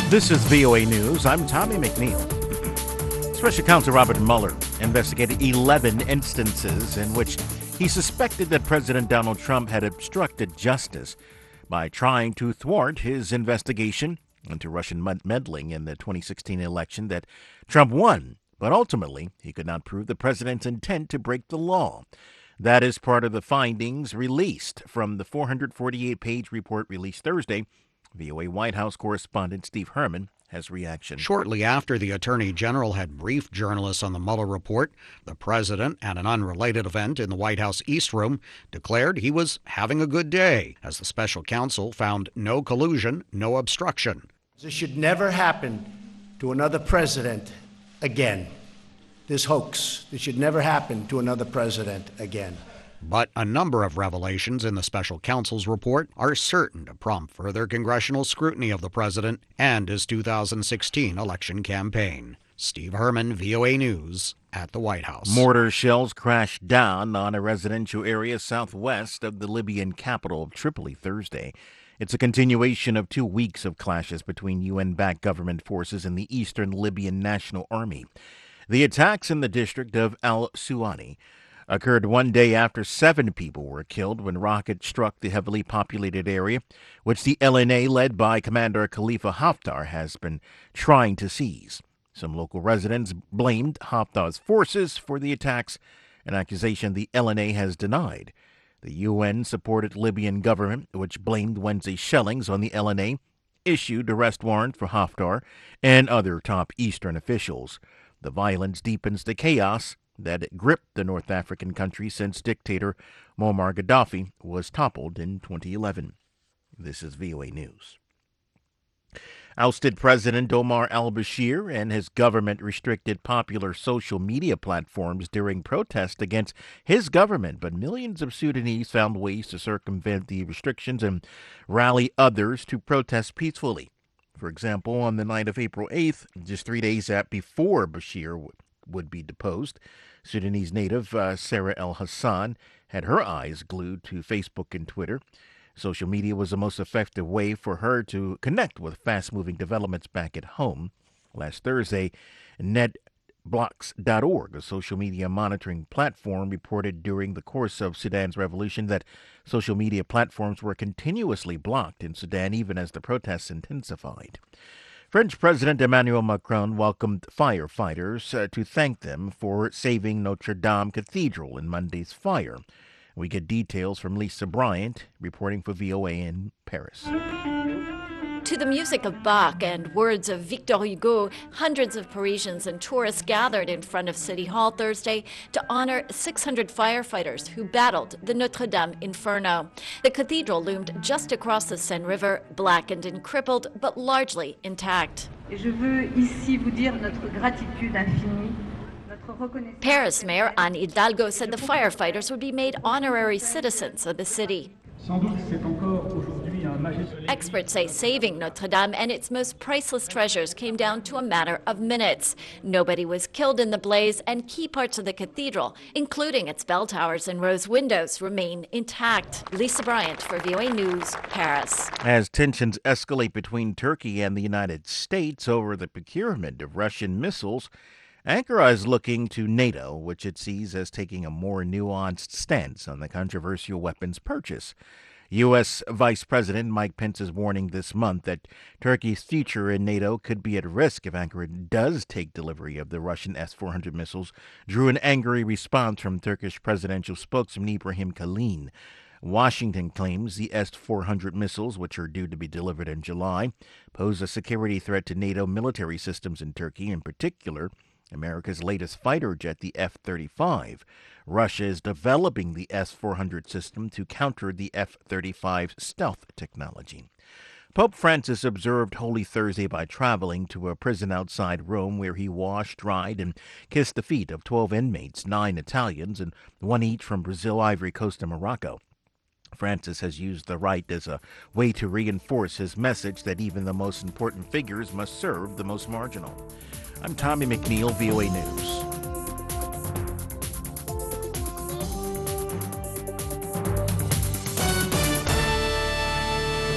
This is VOA News. I'm Tommy McNeil. Special Counsel Robert Mueller investigated 11 instances in which he suspected that President Donald Trump had obstructed justice by trying to thwart his investigation into Russian meddling in the 2016 election that Trump won. But ultimately, he could not prove the president's intent to break the law. That is part of the findings released from the 448-page report released Thursday. VOA White House correspondent Steve Herman has reaction. Shortly after the Attorney General had briefed journalists on the Mueller report, the president, at an unrelated event in the White House East Room, declared he was having a good day, as the special counsel found no collusion, no obstruction. This should never happen to another president again. This hoax, this should never happen to another president again. But a number of revelations in the special counsel's report are certain to prompt further congressional scrutiny of the president and his 2016 election campaign. Steve Herman, VOA News, at the White House. Mortar shells crashed down on a residential area southwest of the Libyan capital of Tripoli Thursday. It's a continuation of 2 weeks of clashes between UN-backed government forces and the Eastern Libyan National Army. The attacks in the district of al-Suwani occurred one day after 7 people were killed when rockets struck the heavily populated area, which the LNA, led by Commander Khalifa Haftar, has been trying to seize. Some local residents blamed Haftar's forces for the attacks, an accusation the LNA has denied. The UN-supported Libyan government, which blamed Wednesday's shellings on the LNA, issued arrest warrant for Haftar and other top Eastern officials. The violence deepens the chaos that gripped the North African country since dictator Muammar Gaddafi was toppled in 2011. This is VOA News. Ousted President Omar al-Bashir and his government restricted popular social media platforms during protests against his government, but millions of Sudanese found ways to circumvent the restrictions and rally others to protest peacefully. For example, on the night of April 8th, just 3 days before Bashir would be deposed, Sudanese native Sarah El-Hassan had her eyes glued to Facebook and Twitter. Social media was the most effective way for her to connect with fast-moving developments back at home. Last Thursday, NetBlocks.org, a social media monitoring platform, reported during the course of Sudan's revolution that social media platforms were continuously blocked in Sudan even as the protests intensified. French President Emmanuel Macron welcomed firefighters to thank them for saving Notre Dame Cathedral in Monday's fire. We get details from Lisa Bryant, reporting for VOA in Paris. To the music of Bach and words of Victor Hugo, hundreds of Parisians and tourists gathered in front of City Hall Thursday to honor 600 firefighters who battled the Notre Dame inferno. The cathedral loomed just across the Seine River, blackened and crippled, but largely intact. Et je veux ici vous dire notre gratitude infinie. Paris Mayor Anne Hidalgo said the firefighters would be made honorary citizens of the city. Experts say saving Notre Dame and its most priceless treasures came down to a matter of minutes. Nobody was killed in the blaze, and key parts of the cathedral, including its bell towers and rose windows, remain intact. Lisa Bryant for VOA News, Paris. As tensions escalate between Turkey and the United States over the procurement of Russian missiles, Ankara is looking to NATO, which it sees as taking a more nuanced stance on the controversial weapons purchase. U.S. Vice President Mike Pence is warning this month that Turkey's future in NATO could be at risk if Ankara does take delivery of the Russian S-400 missiles, drew an angry response from Turkish presidential spokesman Ibrahim Kalin. Washington claims the S-400 missiles, which are due to be delivered in July, pose a security threat to NATO military systems in Turkey, in particular America's latest fighter jet, the F-35. Russia is developing the S-400 system to counter the F-35's stealth technology. Pope Francis observed Holy Thursday by traveling to a prison outside Rome where he washed, dried, and kissed the feet of 12 inmates, 9 Italians and 1 each from Brazil, Ivory Coast, and Morocco. Francis has used the rite as a way to reinforce his message that even the most important figures must serve the most marginal. I'm Tommy McNeil, VOA News.